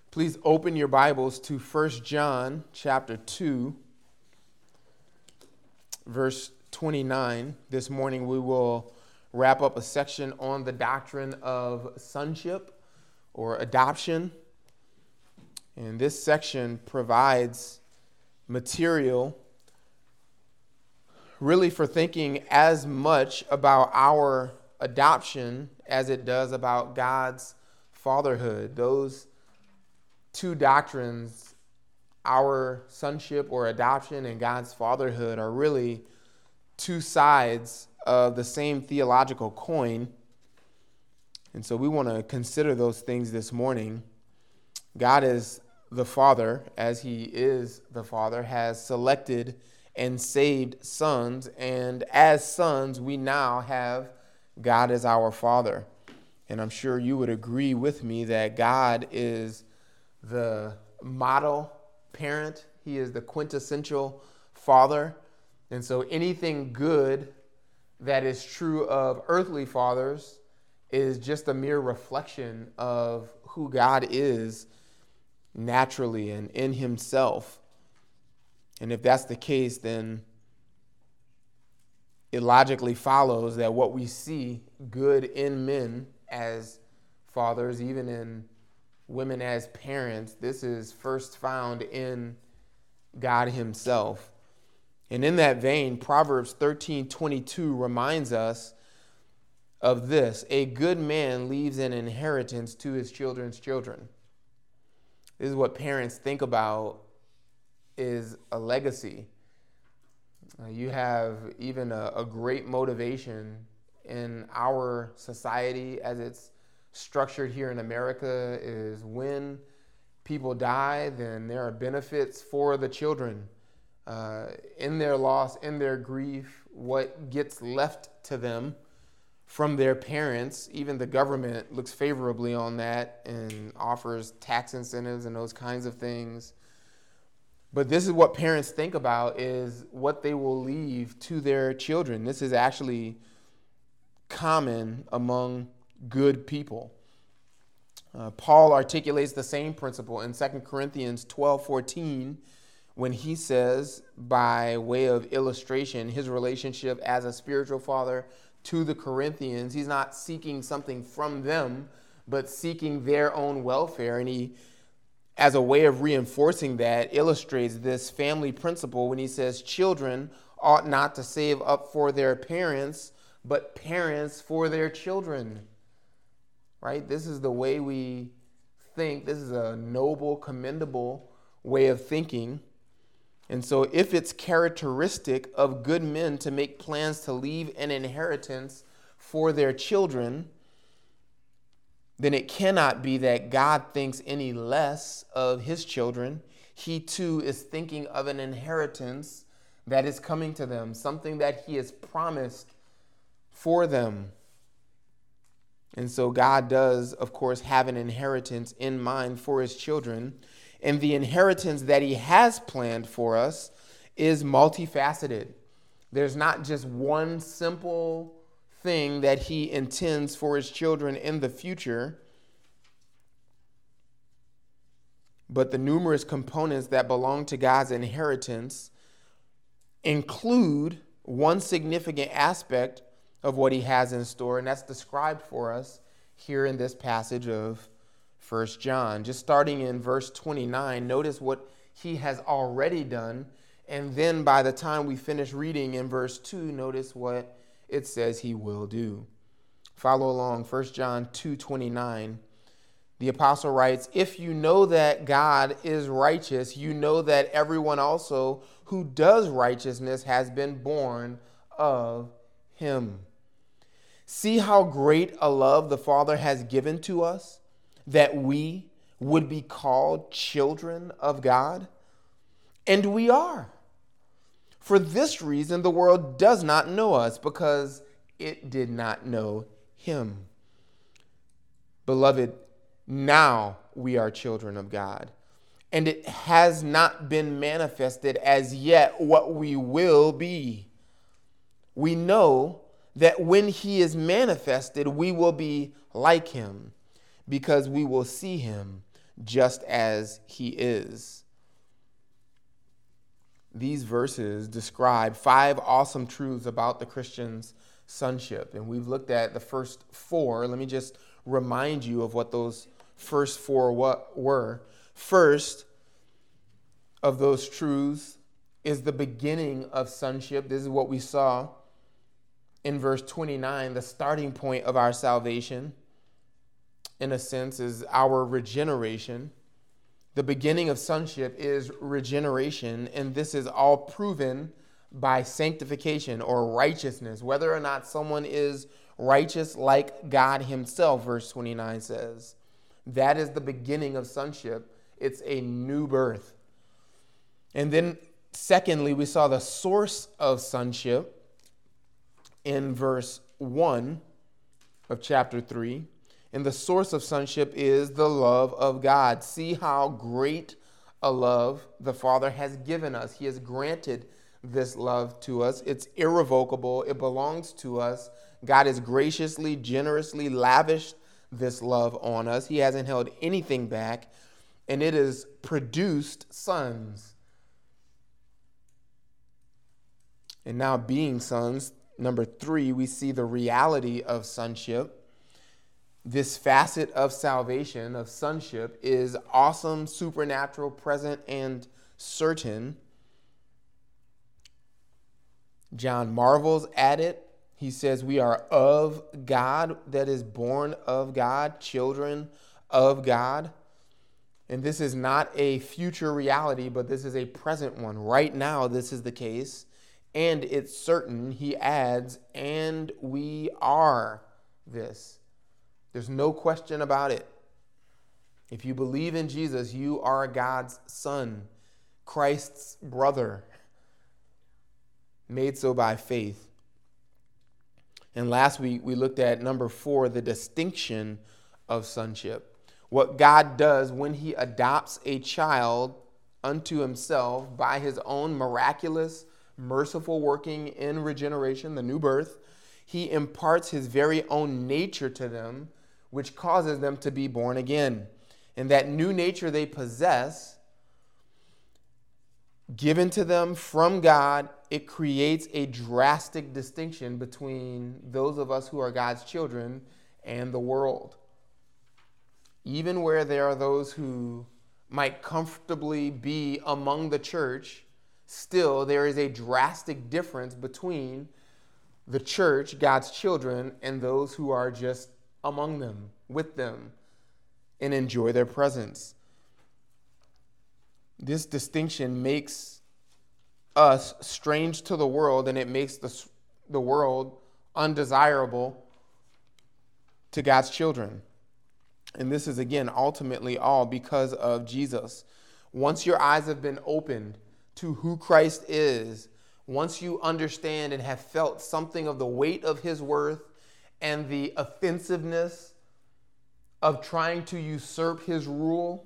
Please open your Bibles to 1 John chapter 2, verse 29. This morning we will wrap up a section on the doctrine of sonship or adoption. And this section provides material really for thinking as much about our adoption as it does about God's fatherhood. Those two doctrines, our sonship or adoption and God's fatherhood, are really two sides of the same theological coin. And so we want to consider those things this morning. God is the Father, as He is the Father, has selected and saved sons, and as sons, we now have God as our Father. And I'm sure you would agree with me that God is the model parent. He is the quintessential father. And so anything good that is true of earthly fathers is just a mere reflection of who God is naturally and in Himself. And if that's the case, then it logically follows that what we see good in men as fathers, even in women as parents, this is first found in God Himself. And in that vein, Proverbs 13:22 reminds us of this: a good man leaves an inheritance to his children's children. This is what parents think about is a legacy. You have even a great motivation in our society as it's structured here in America is when people die, then there are benefits for the children. In their loss, in their grief, what gets left to them from their parents, even the government looks favorably on that and offers tax incentives and those kinds of things. But this is what parents think about, is what they will leave to their children. This is actually common among good people. Paul articulates the same principle in 2 Corinthians 12:14 when he says, by way of illustration, his relationship as a spiritual father to the Corinthians. He's not seeking something from them, but seeking their own welfare. And he, as a way of reinforcing that, illustrates this family principle when he says, children ought not to save up for their parents, but parents for their children. Right? This is the way we think. This is a noble, commendable way of thinking. And so if it's characteristic of good men to make plans to leave an inheritance for their children, then it cannot be that God thinks any less of His children. He too is thinking of an inheritance that is coming to them, something that He has promised for them. And so God does, of course, have an inheritance in mind for His children. And the inheritance that He has planned for us is multifaceted. There's not just one simple thing that He intends for His children in the future, but the numerous components that belong to God's inheritance include one significant aspect of what He has in store, and that's described for us here in this passage of 1 John. Just starting in verse 29, notice what He has already done, and then by the time we finish reading in verse 2, notice what it says He will do. Follow along, 1 John 2:29. The apostle writes, if you know that God is righteous, you know that everyone also who does righteousness has been born of Him. See how great a love the Father has given to us, that we would be called children of God? And we are. For this reason, the world does not know us, because it did not know Him. Beloved, now we are children of God, and it has not been manifested as yet what we will be. We know that when He is manifested, we will be like Him, because we will see Him just as he is. These verses describe 5 awesome truths about the Christian's sonship. And we've looked at the first 4. Let me just remind you of what those first 4 were. First of those truths is the beginning of sonship. This is what we saw in verse 29. The starting point of our salvation, in a sense, is our regeneration. The beginning of sonship is regeneration, and this is all proven by sanctification or righteousness, whether or not someone is righteous like God himself, verse 29 says. That is the beginning of sonship. It's a new birth. And then secondly, we saw the source of sonship in verse 1 of chapter 3. And the source of sonship is the love of God. See how great a love the Father has given us. He has granted this love to us. It's irrevocable. It belongs to us. God has graciously, generously lavished this love on us. He hasn't held anything back, and it has produced sons. And now, being sons, number 3, we see the reality of sonship. This facet of salvation, of sonship, is awesome, supernatural, present, and certain. John marvels at it. He says we are of God, that is born of God, children of God. And this is not a future reality, but this is a present one. Right now, this is the case. And it's certain, he adds, and we are this. There's no question about it. If you believe in Jesus, you are God's son, Christ's brother, made so by faith. And last week, we looked at number 4, the distinction of sonship. What God does when he adopts a child unto himself by his own miraculous, merciful working in regeneration, the new birth, he imparts his very own nature to them, which causes them to be born again. And that new nature they possess, given to them from God, it creates a drastic distinction between those of us who are God's children and the world. Even where there are those who might comfortably be among the church, still there is a drastic difference between the church, God's children, and those who are just among them, with them, and enjoy their presence. This distinction makes us strange to the world, and it makes the world undesirable to God's children. And this is, again, ultimately all because of Jesus. Once your eyes have been opened to who Christ is, once you understand and have felt something of the weight of his worth and the offensiveness of trying to usurp his rule,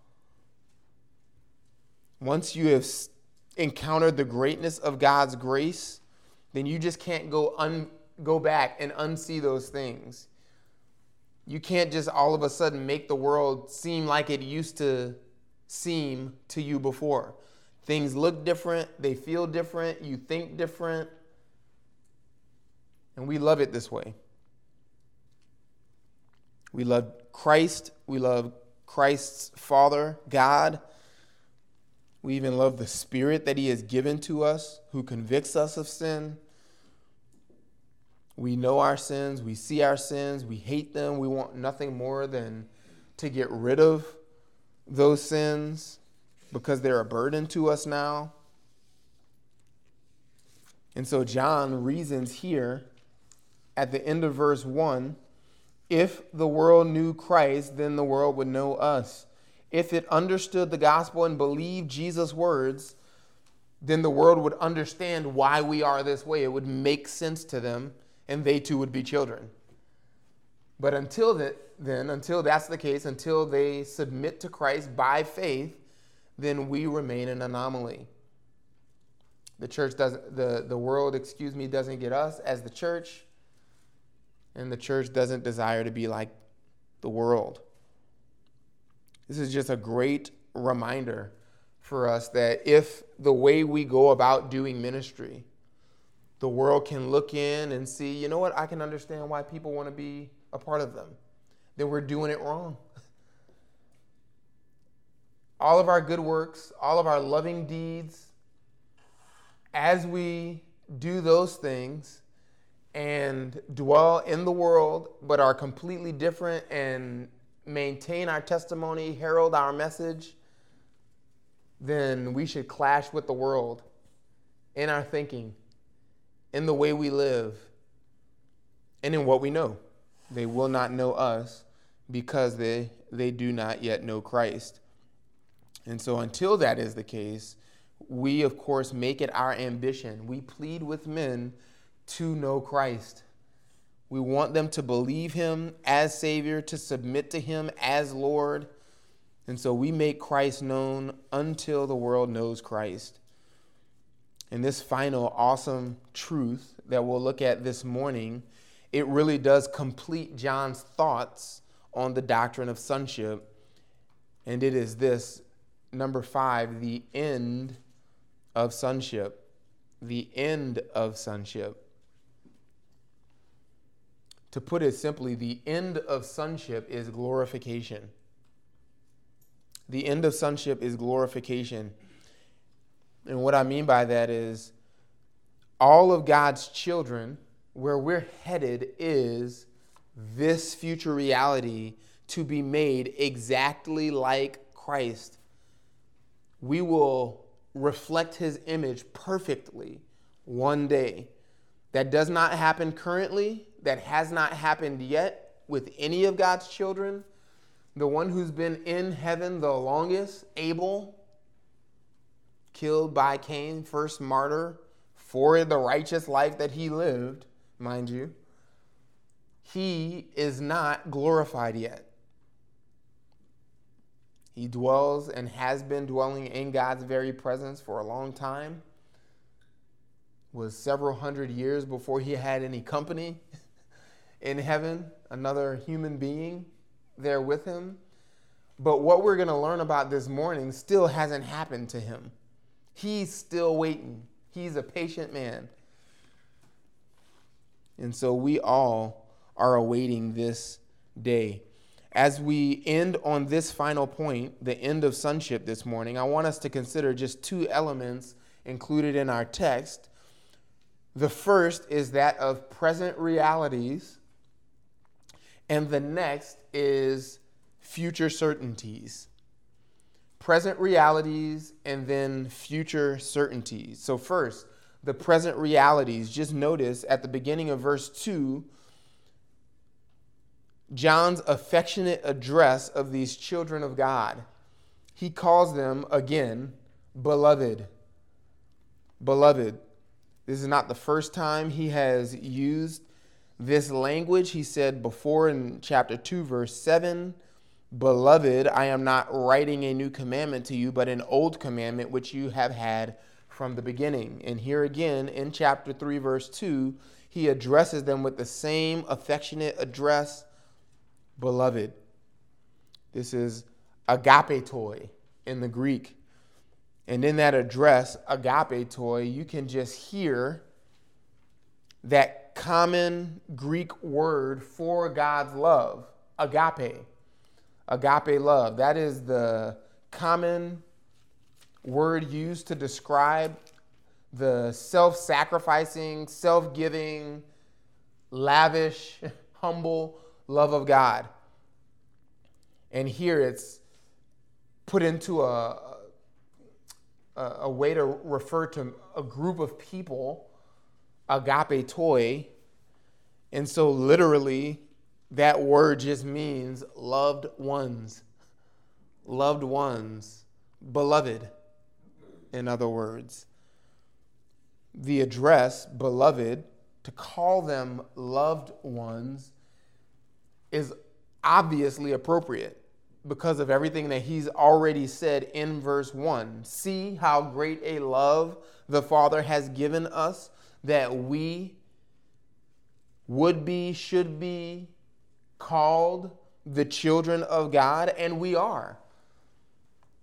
once you have encountered the greatness of God's grace, then you just can't go back and unsee those things. You can't just all of a sudden make the world seem like it used to seem to you before. Things look different, they feel different, you think different, and we love it this way. We love Christ. We love Christ's Father, God. We even love the Spirit that he has given to us, who convicts us of sin. We know our sins. We see our sins. We hate them. We want nothing more than to get rid of those sins because they're a burden to us now. And so John reasons here at the end of verse 1, if the world knew Christ, then the world would know us. If it understood the gospel and believed Jesus' words, then the world would understand why we are this way. It would make sense to them, and they too would be children. But until that's the case, until they submit to Christ by faith, then we remain an anomaly. The world doesn't get us as the church, and the church doesn't desire to be like the world. This is just a great reminder for us that if the way we go about doing ministry, the world can look in and see, you know what, I can understand why people want to be a part of them, then we're doing it wrong. All of our good works, all of our loving deeds, as we do those things and dwell in the world, but are completely different and maintain our testimony, herald our message, then we should clash with the world in our thinking, in the way we live, and in what we know. They will not know us because they do not yet know Christ. And so until that is the case, we, of course, make it our ambition. We plead with men to know Christ. We want them to believe him as Savior, to submit to him as Lord. And so we make Christ known until the world knows Christ. And this final awesome truth that we'll look at this morning, it really does complete John's thoughts on the doctrine of sonship. And it is this, number 5, the end of sonship. The end of sonship. To put it simply, the end of sonship is glorification. The end of sonship is glorification. And what I mean by that is all of God's children, where we're headed is this future reality to be made exactly like Christ. We will reflect his image perfectly one day. That does not happen currently. That has not happened yet with any of God's children. The one who's been in heaven the longest, Abel, killed by Cain, first martyr for the righteous life that he lived, mind you, he is not glorified yet. He dwells and has been dwelling in God's very presence for a long time. Was several hundred years before he had any company in heaven, another human being there with him. But what we're going to learn about this morning still hasn't happened to him. He's still waiting. He's a patient man. And so we all are awaiting this day. As we end on this final point, the end of sonship this morning, I want us to consider just 2 elements included in our text. The first is that of present realities, and the next is future certainties. Present realities and then future certainties. So first, the present realities. Just notice at the beginning of verse 2, John's affectionate address of these children of God. He calls them, again, beloved. Beloved. This is not the first time he has used this language. He said before in chapter 2, verse 7, Beloved, I am not writing a new commandment to you, but an old commandment which you have had from the beginning. And here again in chapter 3, verse 2, he addresses them with the same affectionate address, beloved. This is agapetoi in the Greek. And in that address, agapetoi, you can just hear that common Greek word for God's love, agape. Agape love. That is the common word used to describe the self-sacrificing, self-giving, lavish, humble love of God. And here it's put into a way to refer to a group of people, agapetoi. And so literally, that word just means loved ones, beloved, in other words. The address, beloved, to call them loved ones is obviously appropriate because of everything that he's already said in verse 1. See how great a love the Father has given us that we would be, should be, called the children of God, and we are.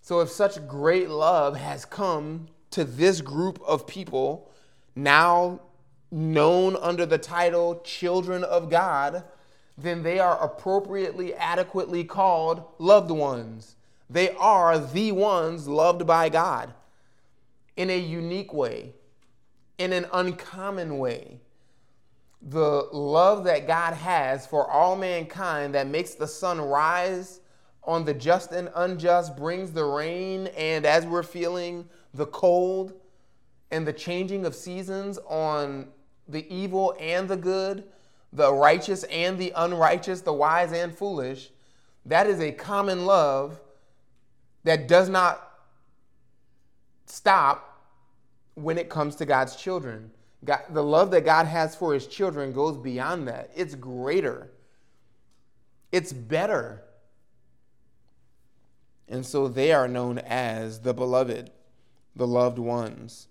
So if such great love has come to this group of people, now known under the title children of God, then they are appropriately, adequately called loved ones. They are the ones loved by God in a unique way, in an uncommon way. The love that God has for all mankind that makes the sun rise on the just and unjust, brings the rain, and as we're feeling the cold and the changing of seasons on the evil and the good, the righteous and the unrighteous, the wise and foolish, that is a common love that does not stop when it comes to God's children. God, the love that God has for his children goes beyond that. It's greater. It's better. And so they are known as the beloved, the loved ones.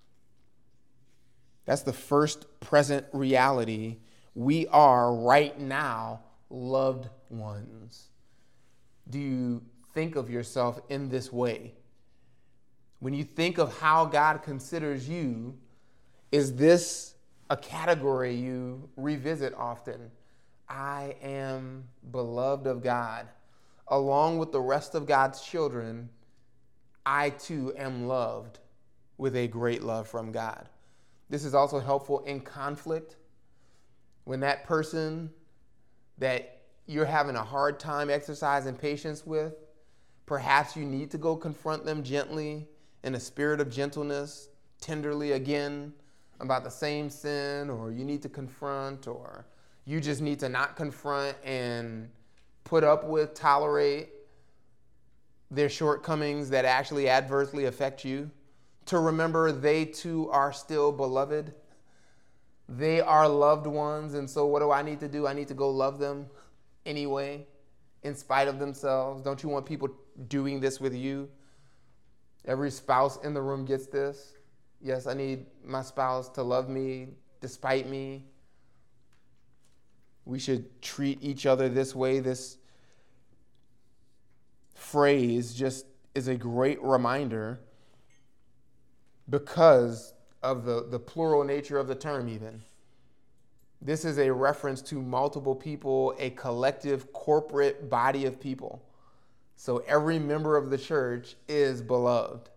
That's the first present reality. We are right now loved ones. Do you think of yourself in this way? When you think of how God considers you, is this a category you revisit often? I am beloved of God. Along with the rest of God's children, I too am loved with a great love from God. This is also helpful in conflict. When that person that you're having a hard time exercising patience with, perhaps you need to go confront them gently in a spirit of gentleness, tenderly again, about the same sin, or you need to confront, or you just need to not confront and put up with, tolerate their shortcomings that actually adversely affect you, to remember they too are still beloved. They are loved ones, and so what do I need to do? I need to go love them anyway, in spite of themselves. Don't you want people doing this with you? Every spouse in the room gets this. Yes, I need my spouse to love me despite me. We should treat each other this way. This phrase just is a great reminder because of the plural nature of the term even. This is a reference to multiple people, a collective corporate body of people. So every member of the church is beloved.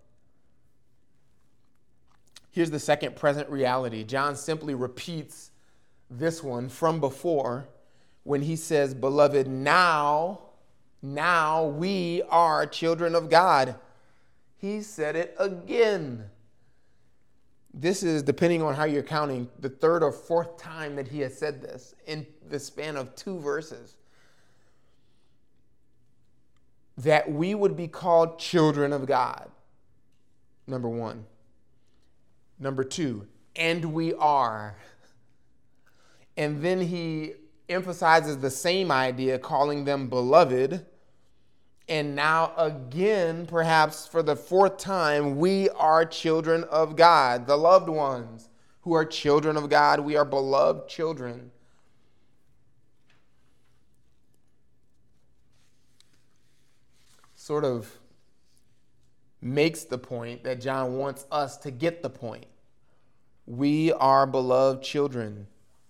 Here's the second present reality. John simply repeats this one from before when he says, beloved, now we are children of God. He said it again. This is, depending on how you're counting, the third or fourth time that he has said this in the span of 2 verses. That we would be called children of God. Number 1. Number 2, and we are. And then he emphasizes the same idea, calling them beloved. And now again, perhaps for the 4th time, we are children of God, the loved ones who are children of God. We are beloved children. Sort of makes the point that John wants us to get the point. We are beloved children.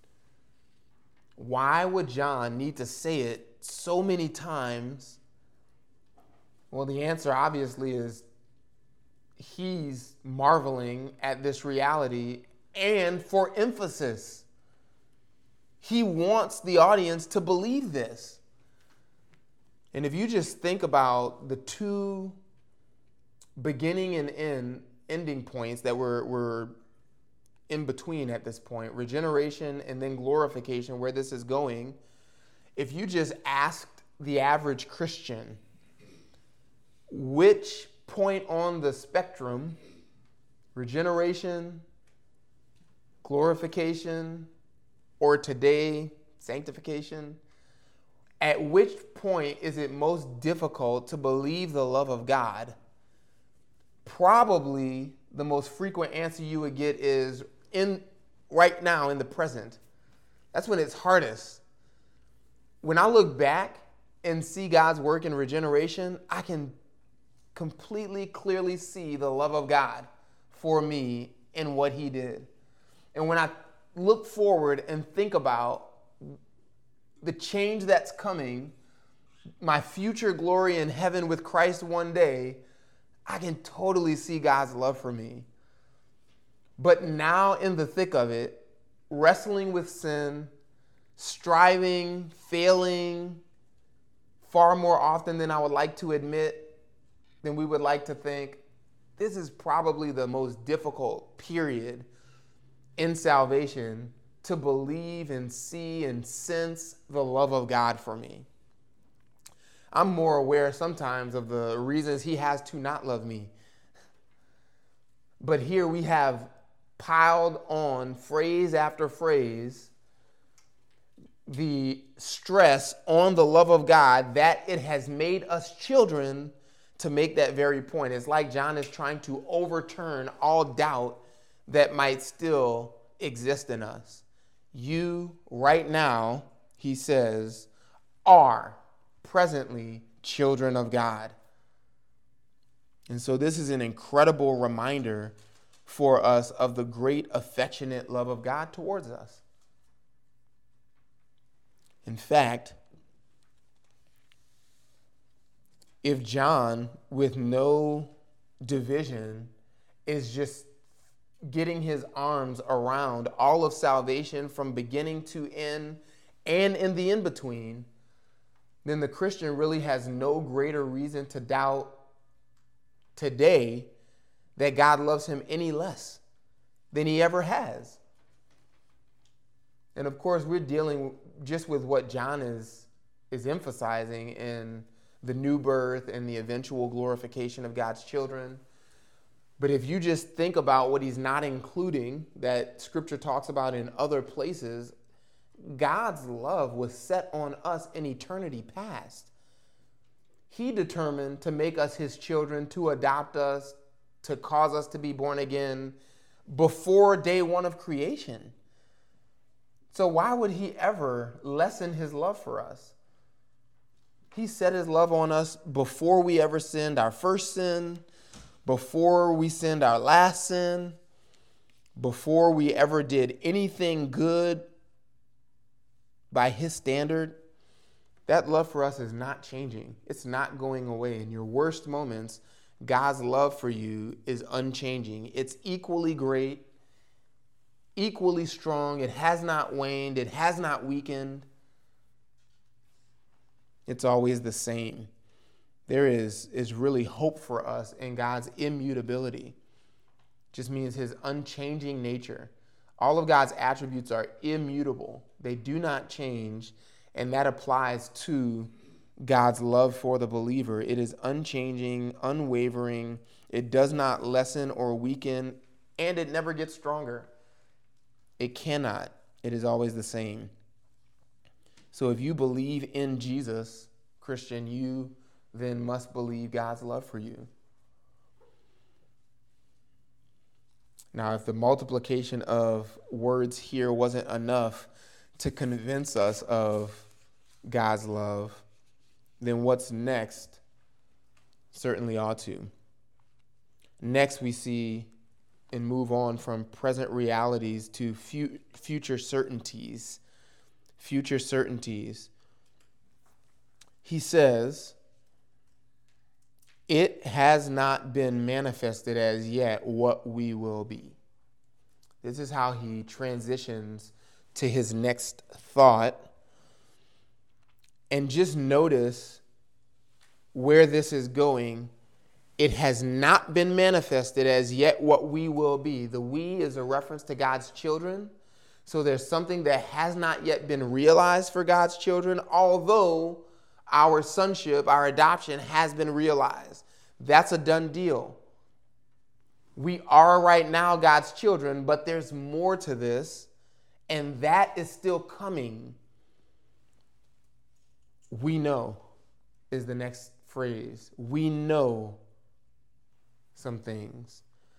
Why would John need to say it so many times? Well, the answer obviously is he's marveling at this reality, and for emphasis, he wants the audience to believe this. And if you just think about the 2 beginning and ending points that were in between at this point, regeneration and then glorification, where this is going, if you just asked the average Christian, which point on the spectrum, regeneration, glorification, or today, sanctification, at which point is it most difficult to believe the love of God? Probably the most frequent answer you would get is right now in the present. That's when it's hardest. When I look back and see God's work in regeneration, I can completely, clearly see the love of God for me in what he did. And when I look forward and think about the change that's coming, my future glory in heaven with Christ one day, I can totally see God's love for me. But now in the thick of it, wrestling with sin, striving, failing far more often than I would like to admit, than we would like to think, this is probably the most difficult period in salvation, to believe and see and sense the love of God for me. I'm more aware sometimes of the reasons he has to not love me. But here we have piled on phrase after phrase the stress on the love of God, that it has made us children, to make that very point. It's like John is trying to overturn all doubt that might still exist in us. You, right now, he says, are presently children of God. And so this is an incredible reminder for us of the great affectionate love of God towards us. In fact, if John, with no division, is just getting his arms around all of salvation from beginning to end and in the in-between, then the Christian really has no greater reason to doubt today that God loves him any less than he ever has. And of course, we're dealing just with what John is emphasizing in the new birth and the eventual glorification of God's children. But if you just think about what he's not including, that Scripture talks about in other places, God's love was set on us in eternity past. He determined to make us his children, to adopt us, to cause us to be born again before day one of creation. So why would he ever lessen his love for us? He set his love on us before we ever sinned our first sin, before we sinned our last sin, before we ever did anything good by his standard. That love for us is not changing. It's not going away. In your worst moments, God's love for you is unchanging. It's equally great, equally strong. It has not waned. It has not weakened. It's always the same. There is really hope for us in God's immutability. Just means his unchanging nature. All of God's attributes are immutable. They do not change, and that applies to God's love for the believer. It is unchanging, unwavering. It does not lessen or weaken, and it never gets stronger. It cannot. It is always the same. So if you believe in Jesus, Christian, you then must believe God's love for you. Now, if the multiplication of words here wasn't enough to convince us of God's love, then what's next certainly ought to. Next, we see and move on from present realities to future certainties. Future certainties. He says, it has not been manifested as yet what we will be. This is how he transitions to his next thought. And just notice where this is going. It has not been manifested as yet what we will be. The we is a reference to God's children. So there's something that has not yet been realized for God's children, although our sonship, our adoption has been realized. That's a done deal. We are right now God's children, but there's more to this, and that is still coming. We know is the next phrase. We know some things.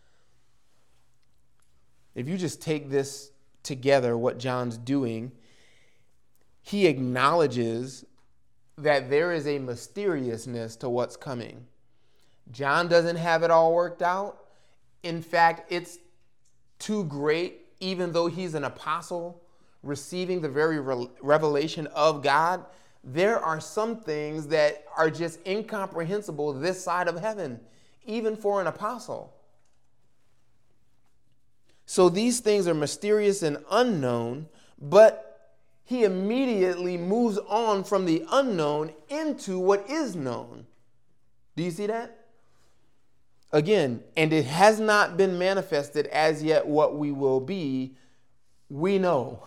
If you just take this together, what John's doing, he acknowledges that there is a mysteriousness to what's coming. John doesn't have it all worked out. In fact, it's too great, even though he's an apostle receiving the very revelation of God. There are some things that are just incomprehensible this side of heaven, even for an apostle. So these things are mysterious and unknown, but he immediately moves on from the unknown into what is known. Do you see that? Again, and it has not been manifested as yet what we will be. We know.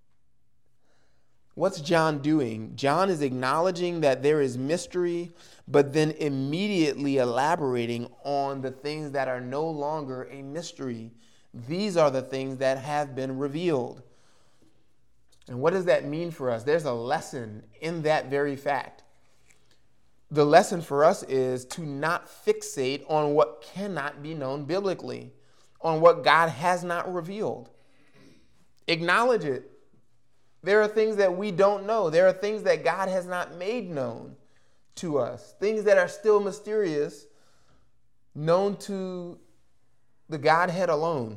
What's John doing? John is acknowledging that there is mystery, but then immediately elaborating on the things that are no longer a mystery. These are the things that have been revealed. And what does that mean for us? There's a lesson in that very fact. The lesson for us is to not fixate on what cannot be known biblically, on what God has not revealed. Acknowledge it. There are things that we don't know. There are things that God has not made known to us, things that are still mysterious, known to the Godhead alone.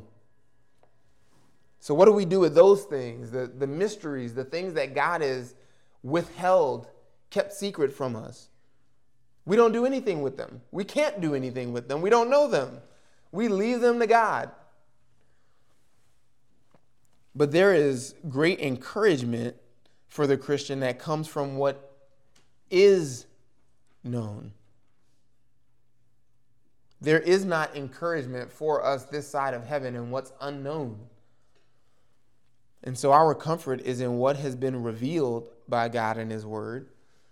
So what do we do with those things, the mysteries, the things that God has withheld, kept secret from us? We don't do anything with them. We can't do anything with them. We don't know them. We leave them to God. But there is great encouragement for the Christian that comes from what is known. There is not encouragement for us this side of heaven in what's unknown. And so our comfort is in what has been revealed by God in His Word.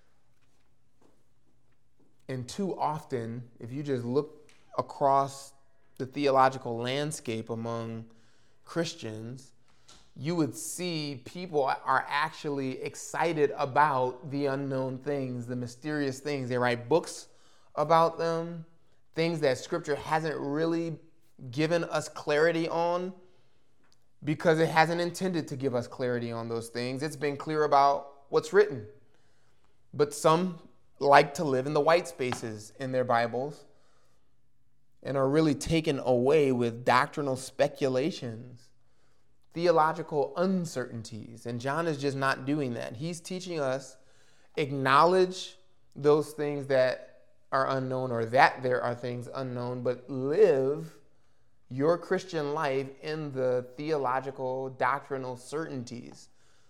And too often, if you just look across the theological landscape among Christians, you would see people are actually excited about the unknown things, the mysterious things. They write books about them, things that Scripture hasn't really given us clarity on because it hasn't intended to give us clarity on those things. It's been clear about what's written. But some like to live in the white spaces in their Bibles and are really taken away with doctrinal speculations, theological uncertainties. And John is just not doing that. He's teaching us, acknowledge those things that are unknown or that there are things unknown, but live your Christian life in the theological, doctrinal certainties.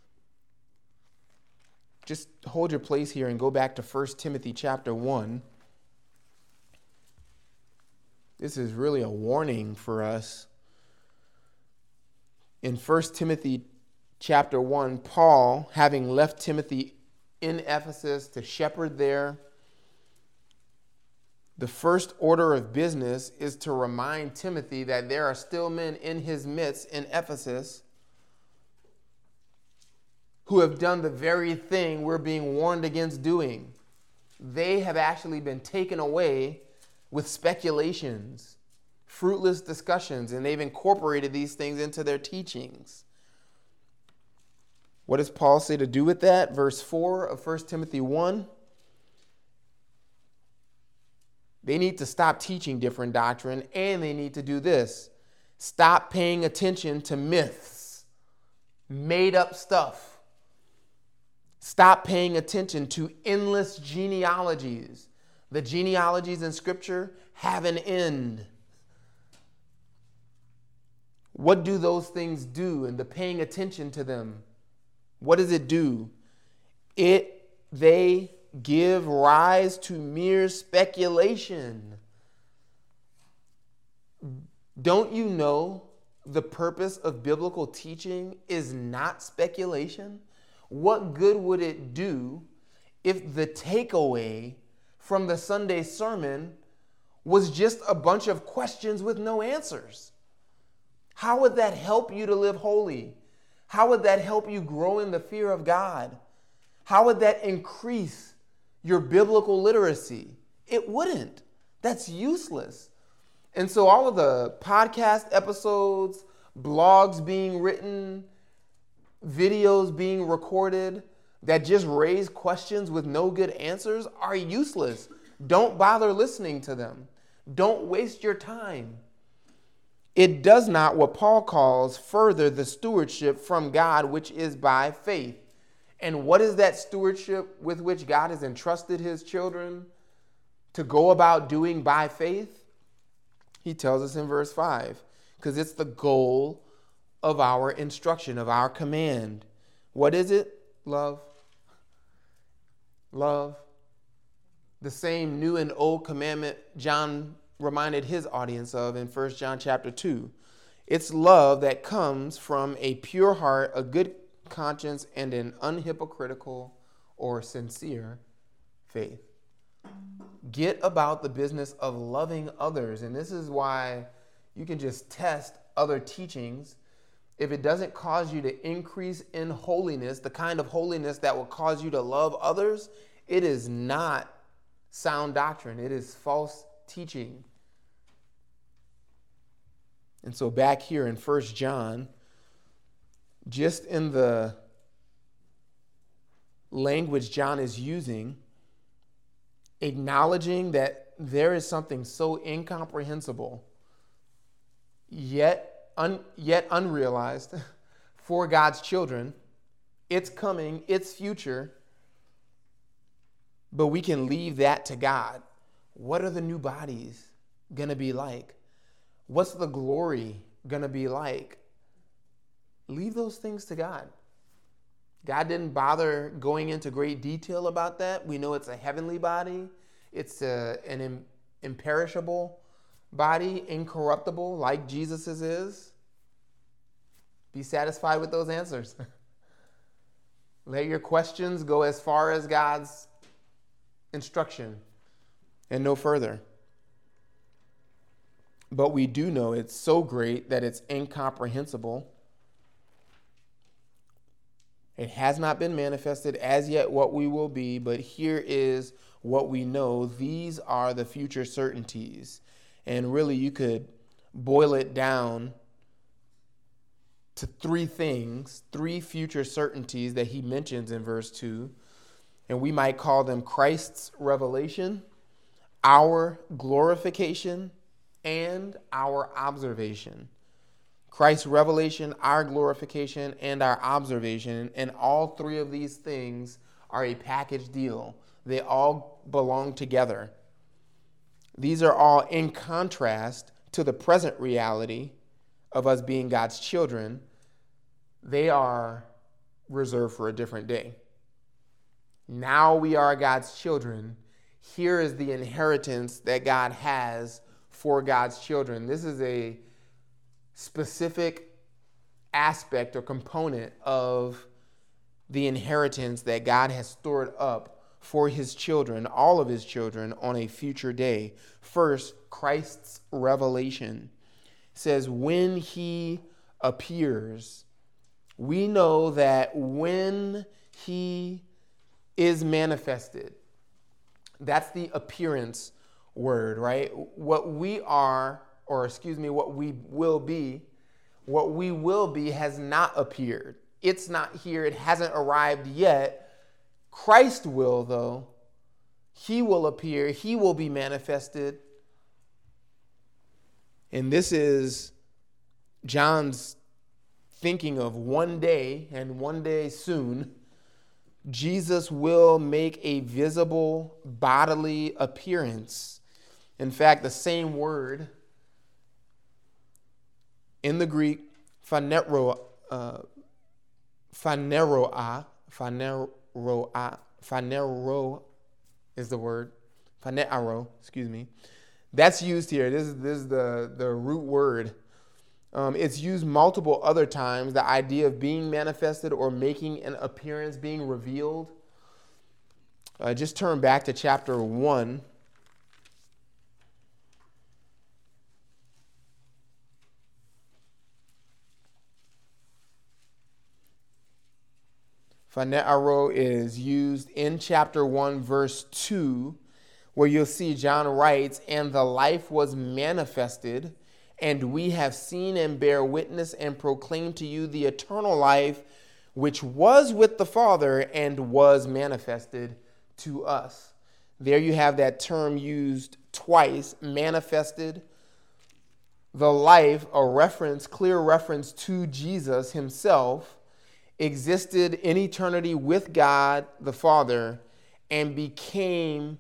Just hold your place here and go back to 1 Timothy chapter 1. This is really a warning for us. In 1 Timothy chapter 1, Paul, having left Timothy in Ephesus to shepherd there, the first order of business is to remind Timothy that there are still men in his midst in Ephesus who have done the very thing we're being warned against doing. They have actually been taken away with speculations, fruitless discussions, and they've incorporated these things into their teachings. What does Paul say to do with that? Verse 4 of 1 Timothy 1. They need to stop teaching different doctrine, and they need to do this. Stop paying attention to myths, made up stuff. Stop paying attention to endless genealogies. The genealogies in Scripture have an end. What do those things do? And the paying attention to them, what does it do? They give rise to mere speculation. Don't you know the purpose of biblical teaching is not speculation? What good would it do if the takeaway from the Sunday sermon was just a bunch of questions with no answers? How would that help you to live holy? How would that help you grow in the fear of God? How would that increase your biblical literacy? It wouldn't. That's useless. And so all of the podcast episodes, blogs being written, videos being recorded that just raise questions with no good answers are useless. Don't bother listening to them. Don't waste your time. It does not, what Paul calls, further the stewardship from God, which is by faith. And what is that stewardship with which God has entrusted his children to go about doing by faith? He tells us in verse 5, because it's the goal of our instruction, of our command. What is it? Love. Love. The same new and old commandment John reminded his audience of in 1 John chapter 2. It's love that comes from a pure heart, a good conscience, and an unhypocritical or sincere faith. Get about the business of loving others. And this is why you can just test other teachings. If it doesn't cause you to increase in holiness, the kind of holiness that will cause you to love others, it is not sound doctrine. It is false teaching. And so back here in 1 John, just in the language John is using, acknowledging that there is something so incomprehensible, yet unrealized for God's children. It's coming, it's future, but we can leave that to God. What are the new bodies going to be like? What's the glory going to be like? Leave those things to God. God didn't bother going into great detail about that. We know it's a heavenly body. It's an imperishable body, incorruptible, like Jesus's is. Be satisfied with those answers. Let your questions go as far as God's instruction and no further. But we do know it's so great that it's incomprehensible. It has not been manifested as yet what we will be, but here is what we know. These are the future certainties. And really, you could boil it down to three things, three future certainties that he mentions in verse 2. And we might call them Christ's revelation, our glorification, and our observation. Christ's revelation, our glorification, and our observation. And all three of these things are a package deal. They all belong together. These are all in contrast to the present reality of us being God's children. They are reserved for a different day. Now we are God's children. Here is the inheritance that God has for God's children. This is a specific aspect or component of the inheritance that God has stored up for his children, all of his children, on a future day. First, Christ's revelation. It says, when he appears, we know that when he is manifested, that's the appearance word, right? What we are, what we will be has not appeared. It's not here. It hasn't arrived yet. Christ will, though. He will appear. He will be manifested. And this is John's thinking of one day, and one day soon, Jesus will make a visible bodily appearance. In fact, the same word in the Greek, phaneroa is the word. Phanero, That's used here. This is the root word. It's used multiple other times, the idea of being manifested or making an appearance, being revealed. Just turn back to chapter 1. Phanero is used in chapter 1, verse 2, where you'll see John writes, and the life was manifested, and we have seen and bear witness and proclaim to you the eternal life, which was with the Father and was manifested to us. There you have that term used twice, manifested. The life, clear reference to Jesus himself, existed in eternity with God the Father and became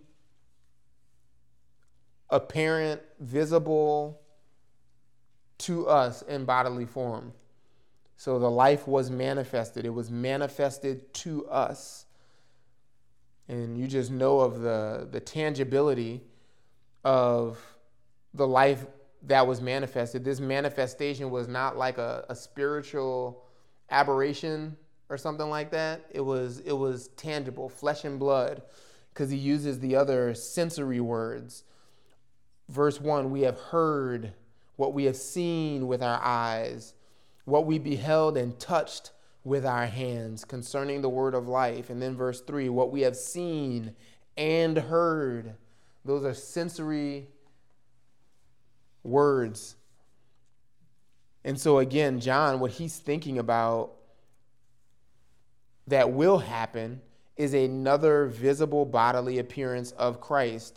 apparent, visible to us in bodily form. So the life was manifested. It was manifested to us. And you just know of the tangibility of the life that was manifested. This manifestation was not like a spiritual aberration or something like that. It was tangible, flesh and blood, because he uses the other sensory words. Verse 1, we have heard what we have seen with our eyes, what we beheld and touched with our hands concerning the word of life. And then verse 3, what we have seen and heard. Those are sensory words. And so again, John, what he's thinking about that will happen is another visible bodily appearance of Christ.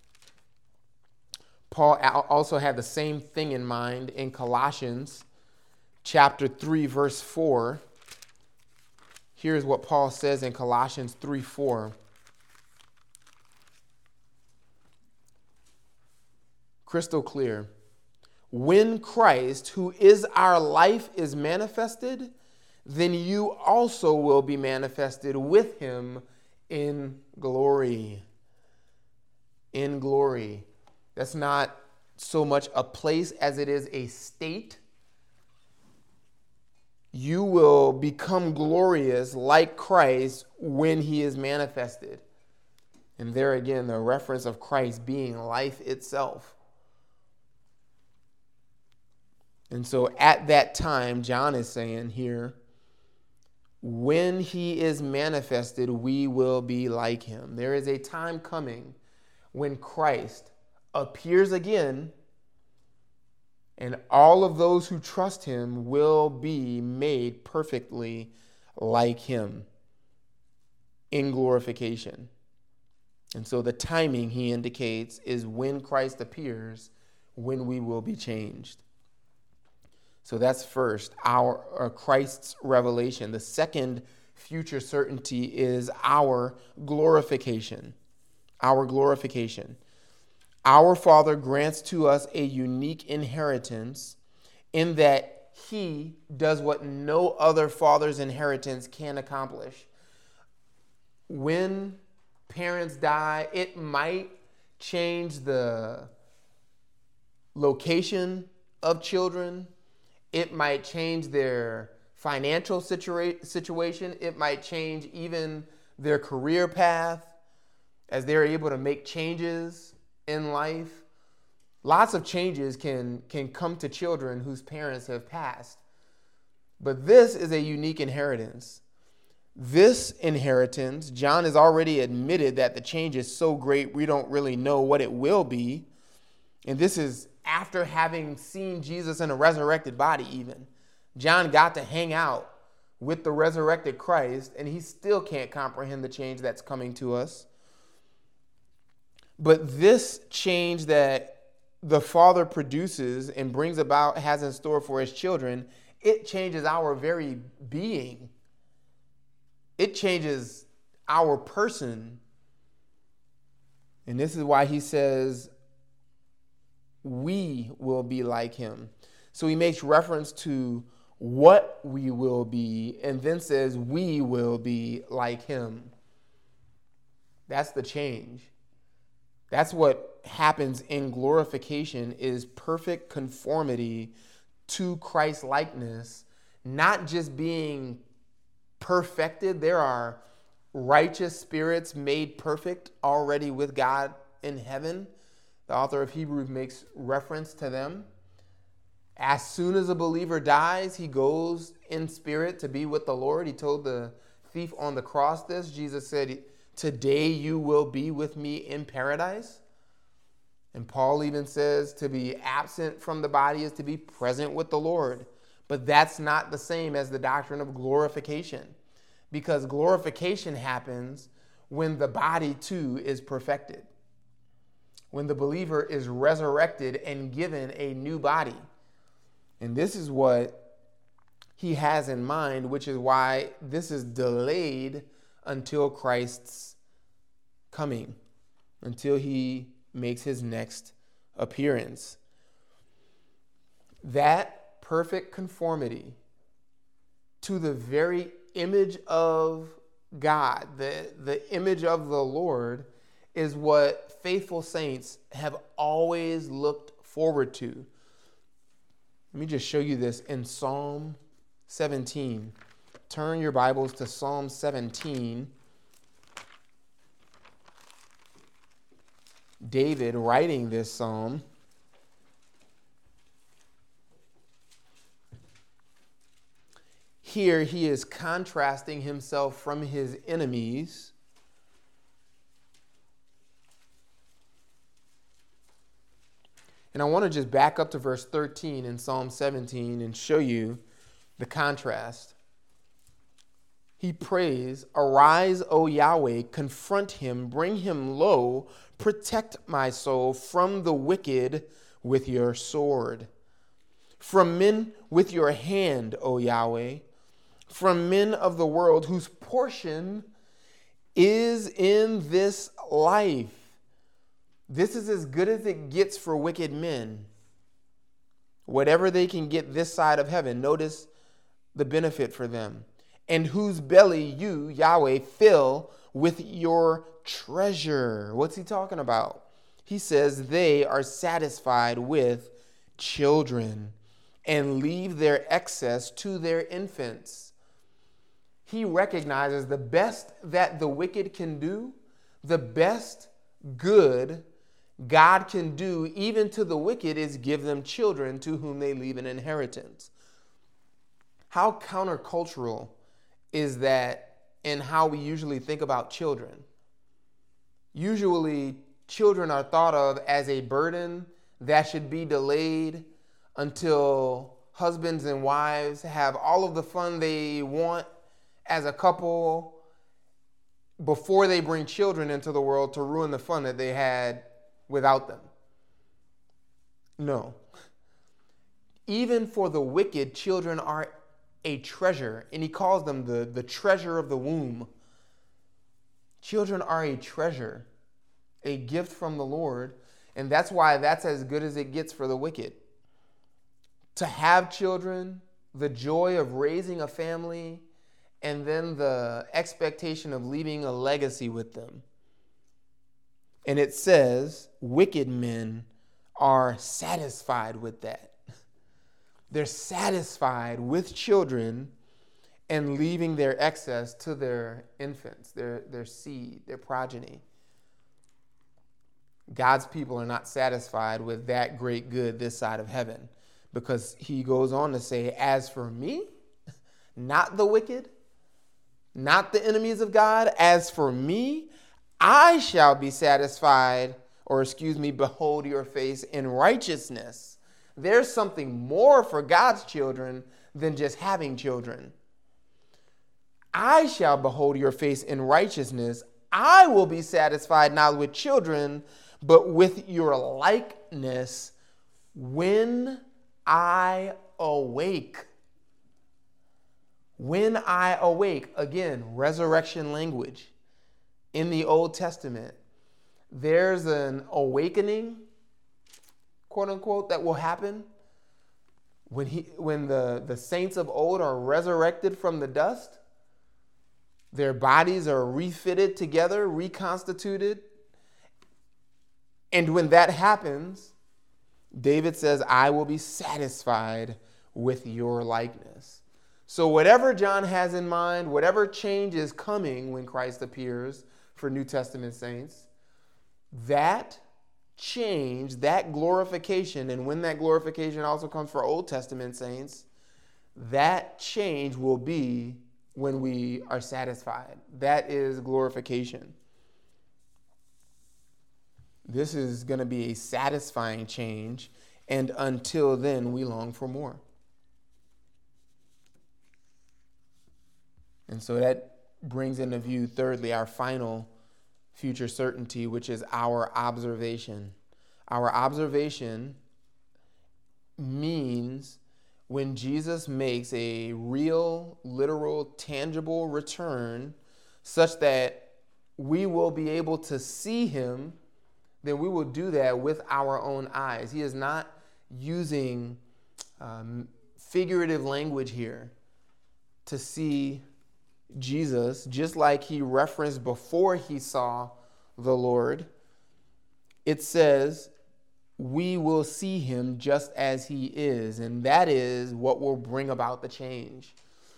Paul also had the same thing in mind in Colossians chapter 3, verse 4. Here's what Paul says in Colossians 3:4. Crystal clear. When Christ, who is our life, is manifested, then you also will be manifested with him in glory. In glory. That's not so much a place as it is a state. You will become glorious like Christ when he is manifested. And there again, the reference of Christ being life itself. And so at that time, John is saying here, when he is manifested, we will be like him. There is a time coming when Christ appears again, and all of those who trust him will be made perfectly like him in glorification. And so the timing, he indicates, is when Christ appears, when we will be changed. So that's first, our Christ's revelation. The second future certainty is our glorification. Our glorification. Our Father grants to us a unique inheritance in that he does what no other father's inheritance can accomplish. When parents die, it might change the location of children. It might change their financial situation. It might change even their career path as they're able to make changes in life. Lots of changes can come to children whose parents have passed. But this is a unique inheritance. This inheritance, John has already admitted that the change is so great we don't really know what it will be. And this is after having seen Jesus in a resurrected body even. John got to hang out with the resurrected Christ, and he still can't comprehend the change that's coming to us. But this change that the Father produces and brings about, has in store for his children, it changes our very being. It changes our person. And this is why he says, we will be like him. So he makes reference to what we will be and then says we will be like him. That's the change. That's what happens in glorification, is perfect conformity to Christ's likeness, not just being perfected. There are righteous spirits made perfect already with God in heaven. The author of Hebrews makes reference to them. As soon as a believer dies, he goes in spirit to be with the Lord. He told the thief on the cross this. Jesus said, "Today you will be with me in paradise." And Paul even says to be absent from the body is to be present with the Lord. But that's not the same as the doctrine of glorification, because glorification happens when the body too is perfected, when the believer is resurrected and given a new body. And this is what he has in mind, which is why this is delayed until Christ's coming, until he makes his next appearance. That perfect conformity to the very image of God, the image of the Lord, is what faithful saints have always looked forward to. Let me just show you this in Psalm 17. Turn your Bibles to Psalm 17. David writing this psalm. Here he is contrasting himself from his enemies. And I want to just back up to verse 13 in Psalm 17 and show you the contrast. He prays, "Arise, O Yahweh, confront him, bring him low, protect my soul from the wicked with your sword. From men with your hand, O Yahweh, from men of the world whose portion is in this life." This is as good as it gets for wicked men. Whatever they can get this side of heaven, notice the benefit for them. "And whose belly you, Yahweh, fill with your treasure." What's he talking about? He says they are satisfied with children and leave their excess to their infants. He recognizes the best that the wicked can do, the best good God can do even to the wicked is give them children to whom they leave an inheritance. How countercultural is that in how we usually think about children? Usually, children are thought of as a burden that should be delayed until husbands and wives have all of the fun they want as a couple before they bring children into the world to ruin the fun that they had without them. No. Even for the wicked, children are a treasure, and he calls them the treasure of the womb. Children are a treasure, a gift from the Lord, and that's why that's as good as it gets for the wicked. To have children, the joy of raising a family, and then the expectation of leaving a legacy with them. And it says wicked men are satisfied with that. They're satisfied with children and leaving their excess to their infants, their seed, their progeny. God's people are not satisfied with that great good this side of heaven, because he goes on to say, "As for me, not the wicked, not the enemies of God, as for me, I shall be satisfied," behold your face in righteousness. There's something more for God's children than just having children. "I shall behold your face in righteousness. I will be satisfied not with children, but with your likeness when I awake." When I awake, again, resurrection language. In the Old Testament, there's an awakening, quote unquote, that will happen when the saints of old are resurrected from the dust. Their bodies are refitted together, reconstituted. And when that happens, David says, "I will be satisfied with your likeness." So whatever John has in mind, whatever change is coming when Christ appears for New Testament saints, that change, that glorification, and when that glorification also comes for Old Testament saints, that change will be when we are satisfied. That is glorification. This is going to be a satisfying change, and until then, we long for more. And so that brings into view, thirdly, our final future certainty, which is our observation. Our observation means when Jesus makes a real, literal, tangible return such that we will be able to see him, then we will do that with our own eyes. He is not using figurative language here to see Jesus, just like he referenced before he saw the Lord. It says, we will see him just as he is, and that is what will bring about the change.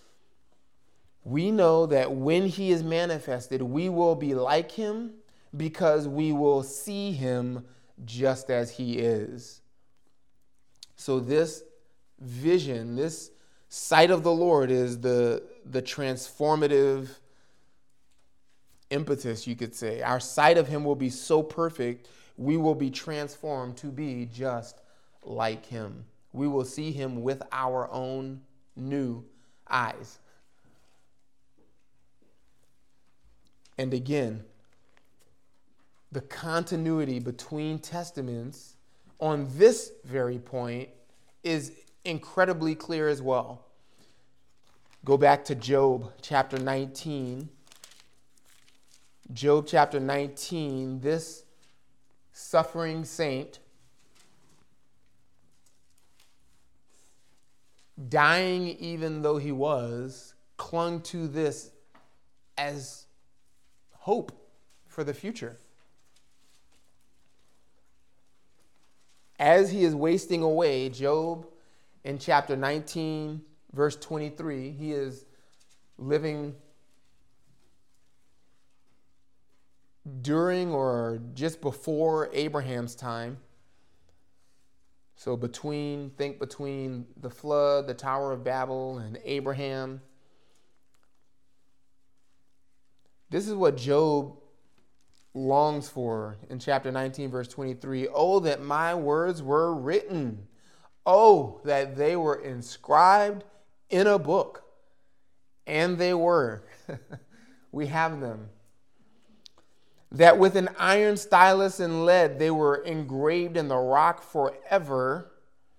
We know that when he is manifested, we will be like him because we will see him just as he is. So this vision, this sight of the Lord is the transformative impetus, you could say. Our sight of him will be so perfect, we will be transformed to be just like him. We will see him with our own new eyes. And again, the continuity between testaments on this very point is incredibly clear as well. Go back to Job chapter 19. Job chapter 19, this suffering saint, dying even though he was, clung to this as hope for the future. As he is wasting away, Job in chapter 19, verse 23, he is living during or just before Abraham's time. So between the flood, the Tower of Babel, and Abraham. This is what Job longs for in chapter 19, verse 23. Oh, that my words were written. Oh, that they were inscribed in a book. And they were. We have them. That with an iron stylus and lead they were engraved in the rock forever.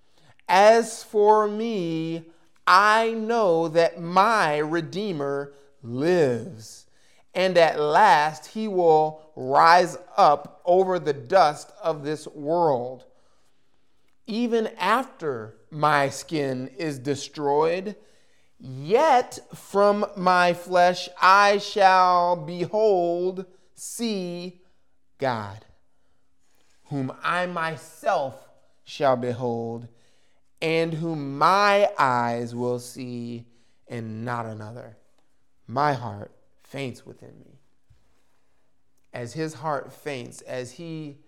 As for me, I know that my Redeemer lives, and at last he will rise up over the dust of this world. Even after my skin is destroyed, yet from my flesh I shall behold, see God, whom I myself shall behold, and whom my eyes will see, and not another. My heart faints within me. As his heart faints, as he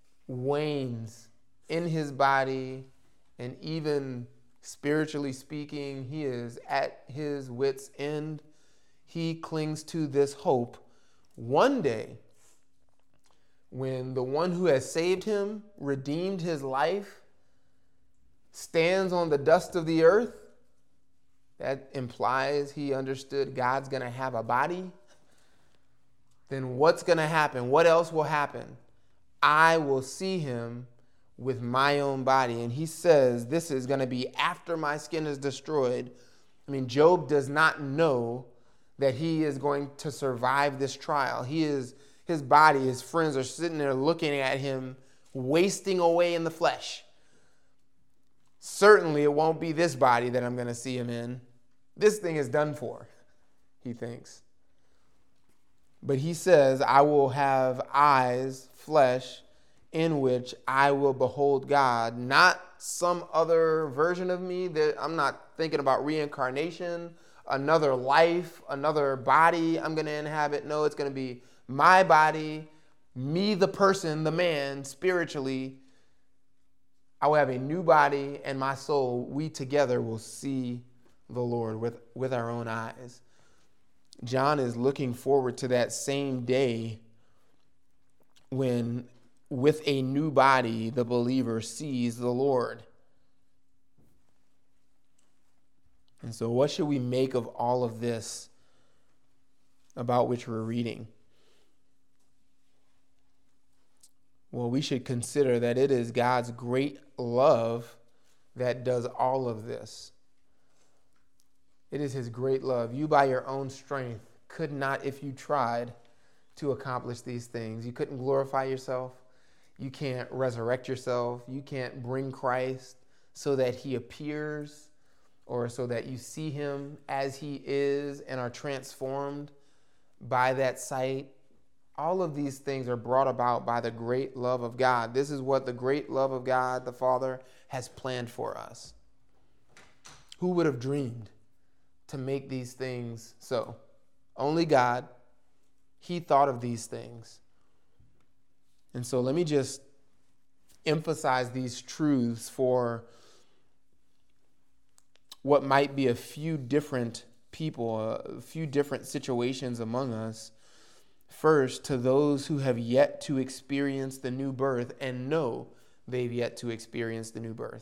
wanes in his body, and even spiritually speaking, he is at his wit's end, he clings to this hope. One day, when the one who has saved him, redeemed his life, stands on the dust of the earth, that implies he understood God's going to have a body. Then what's going to happen? What else will happen? I will see him with my own body. And he says this is going to be after my skin is destroyed. I mean, Job does not know that he is going to survive this trial. His body, his friends are sitting there looking at him, wasting away in the flesh. Certainly it won't be this body that I'm going to see him in. This thing is done for, he thinks. But he says, I will have eyes, flesh, in which I will behold God, not some other version of me. That I'm not thinking about reincarnation, another life, another body I'm going to inhabit. No, it's going to be my body, me, the person, the man, spiritually. I will have a new body, and my soul, we together will see the Lord with our own eyes. John is looking forward to that same day when, with a new body, the believer sees the Lord. And so what should we make of all of this about which we're reading? Well, we should consider that it is God's great love that does all of this. It is his great love. You by your own strength could not, if you tried, to accomplish these things. You couldn't glorify yourself. You can't resurrect yourself. You can't bring Christ so that he appears or so that you see him as he is and are transformed by that sight. All of these things are brought about by the great love of God. This is what the great love of God, the Father, has planned for us. Who would have dreamed to make these things so? Only God. He thought of these things. And so let me just emphasize these truths for what might be a few different people, a few different situations among us. First, to those who have yet to experience the new birth and know they've yet to experience the new birth.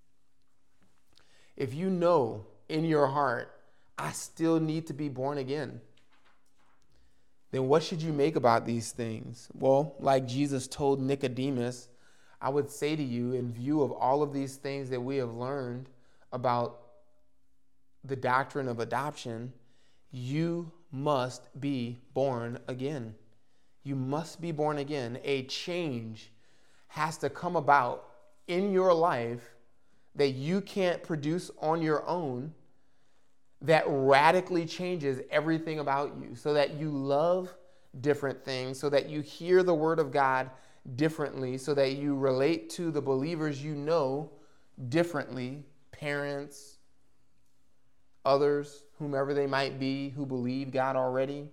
If you know in your heart, I still need to be born again, then what should you make about these things? Well, like Jesus told Nicodemus, I would say to you, in view of all of these things that we have learned about the doctrine of adoption, you must be born again. You must be born again. A change has to come about in your life that you can't produce on your own, that radically changes everything about you, so that you love different things, so that you hear the word of God differently, so that you relate to the believers you know differently, parents, others, whomever they might be who believe God already.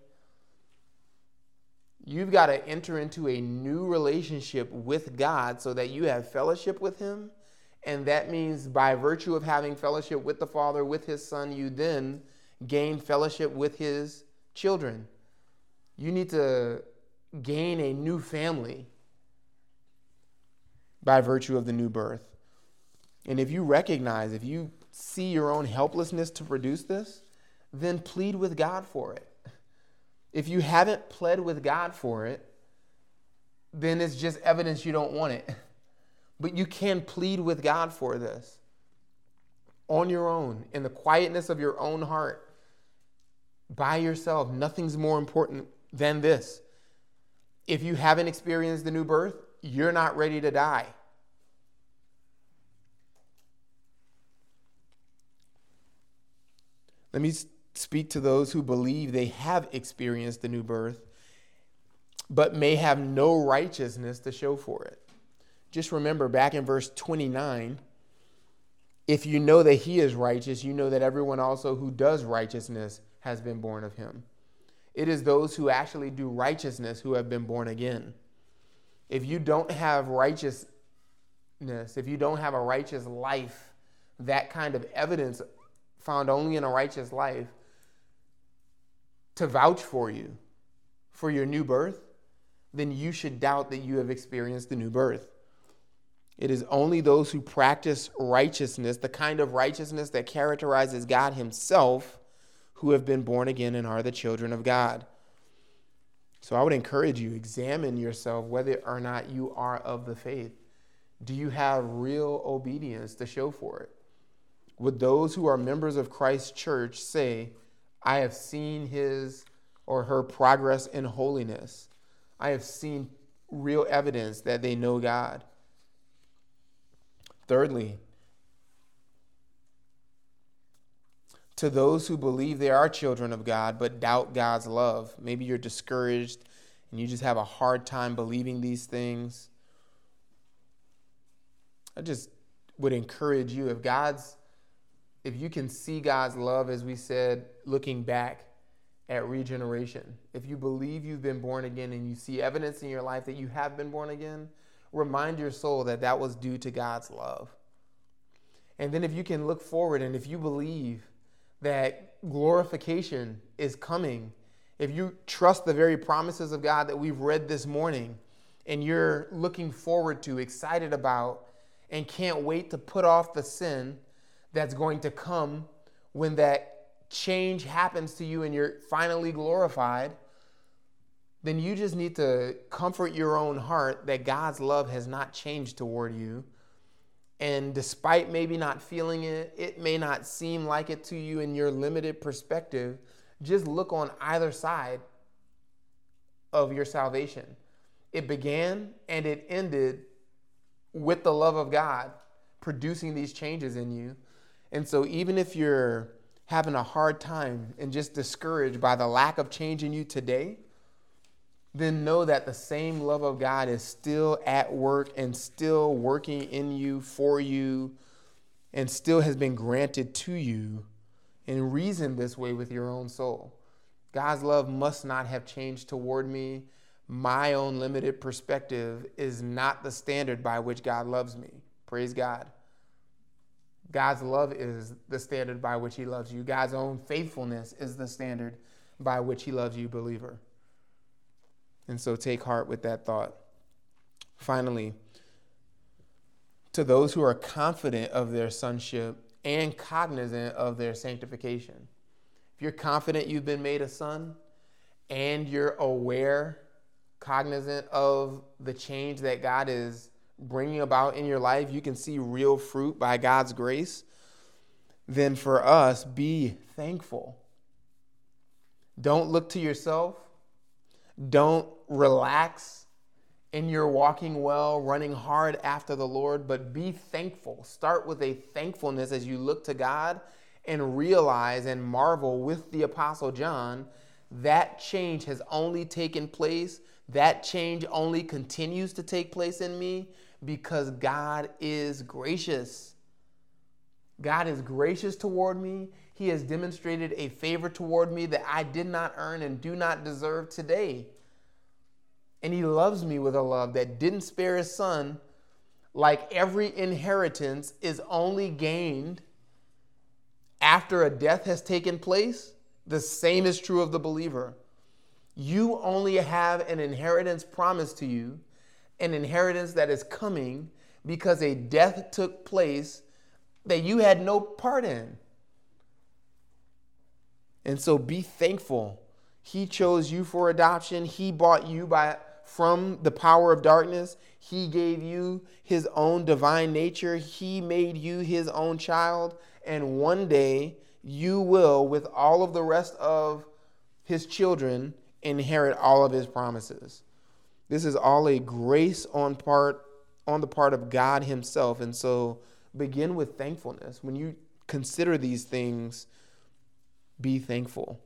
You've got to enter into a new relationship with God so that you have fellowship with him. And that means by virtue of having fellowship with the Father, with his Son, you then gain fellowship with his children. You need to gain a new family by virtue of the new birth. And if you see your own helplessness to produce this, then plead with God for it. If you haven't pled with God for it, then it's just evidence you don't want it. But you can plead with God for this on your own, in the quietness of your own heart, by yourself. Nothing's more important than this. If you haven't experienced the new birth, you're not ready to die. Let me speak to those who believe they have experienced the new birth, but may have no righteousness to show for it. Just remember back in verse 29, if you know that he is righteous, you know that everyone also who does righteousness has been born of him. It is those who actually do righteousness who have been born again. If you don't have righteousness, if you don't have a righteous life, that kind of evidence found only in a righteous life to vouch for you, for your new birth, then you should doubt that you have experienced the new birth. It is only those who practice righteousness, the kind of righteousness that characterizes God himself, who have been born again and are the children of God. So I would encourage you, examine yourself whether or not you are of the faith. Do you have real obedience to show for it? Would those who are members of Christ's church say, I have seen his or her progress in holiness. I have seen real evidence that they know God. Thirdly, to those who believe they are children of God but doubt God's love, maybe you're discouraged and you just have a hard time believing these things. I just would encourage you, if you can see God's love, as we said, looking back at regeneration, if you believe you've been born again and you see evidence in your life that you have been born again, remind your soul that that was due to God's love. And then if you can look forward and if you believe that glorification is coming, if you trust the very promises of God that we've read this morning and you're looking forward to, excited about, and can't wait to put off the sin that's going to come when that change happens to you and you're finally glorified, then you just need to comfort your own heart that God's love has not changed toward you. And despite maybe not feeling it, it may not seem like it to you in your limited perspective. Just look on either side of your salvation. It began and it ended with the love of God producing these changes in you. And so even if you're having a hard time and just discouraged by the lack of change in you today, then know that the same love of God is still at work and still working in you, for you, and still has been granted to you, and reason this way with your own soul. God's love must not have changed toward me. My own limited perspective is not the standard by which God loves me. Praise God. God's love is the standard by which he loves you. God's own faithfulness is the standard by which he loves you, believer. And so take heart with that thought. Finally, to those who are confident of their sonship and cognizant of their sanctification. If you're confident you've been made a son and you're aware, cognizant of the change that God is bringing about in your life, you can see real fruit by God's grace, then for us, be thankful. Don't look to yourself. Don't relax in your walking well, running hard after the Lord, but be thankful. Start with a thankfulness as you look to God and realize and marvel with the Apostle John that change has only taken place. That change only continues to take place in me because God is gracious. God is gracious toward me. He has demonstrated a favor toward me that I did not earn and do not deserve today. And he loves me with a love that didn't spare his son. Like every inheritance is only gained after a death has taken place, the same is true of the believer. You only have an inheritance promised to you, an inheritance that is coming because a death took place that you had no part in. And so be thankful. He chose you for adoption. He bought you from the power of darkness. He gave you his own divine nature. He made you his own child. And one day you will, with all of the rest of his children, inherit all of his promises. This is all a grace on the part of God himself. And so begin with thankfulness. When you consider these things, be thankful.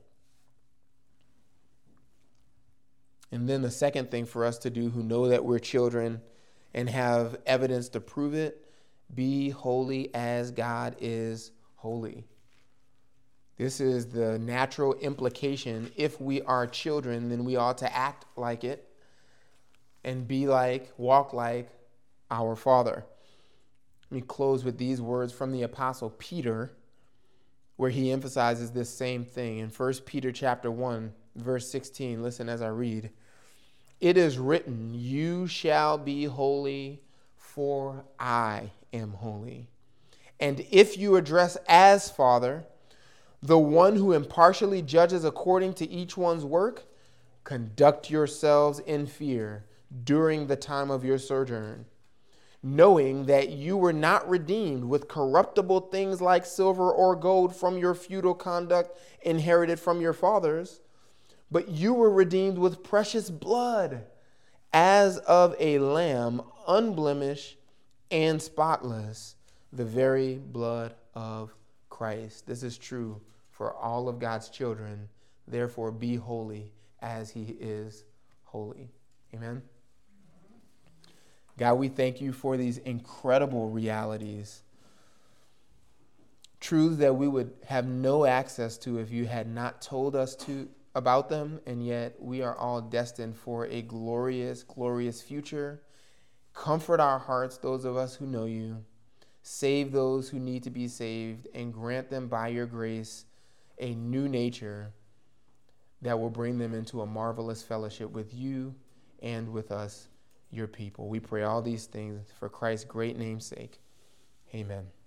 And then the second thing for us to do who know that we're children and have evidence to prove it, be holy as God is holy. This is the natural implication. If we are children, then we ought to act like it and be like, walk like our Father. Let me close with these words from the Apostle Peter, where he emphasizes this same thing. In 1 Peter chapter 1, verse 16, listen as I read. It is written, you shall be holy, for I am holy. And if you address as Father, the one who impartially judges according to each one's work, conduct yourselves in fear during the time of your sojourn, knowing that you were not redeemed with corruptible things like silver or gold from your futile conduct inherited from your fathers, but you were redeemed with precious blood, as of a lamb, unblemished and spotless, the very blood of Christ. This is true for all of God's children. Therefore, be holy as he is holy. Amen. God, we thank you for these incredible realities, truths that we would have no access to if you had not told us about them, and yet we are all destined for a glorious, glorious future. Comfort our hearts, those of us who know you. Save those who need to be saved, and grant them by your grace a new nature that will bring them into a marvelous fellowship with you and with us, your people. We pray all these things for Christ's great name's sake. Amen.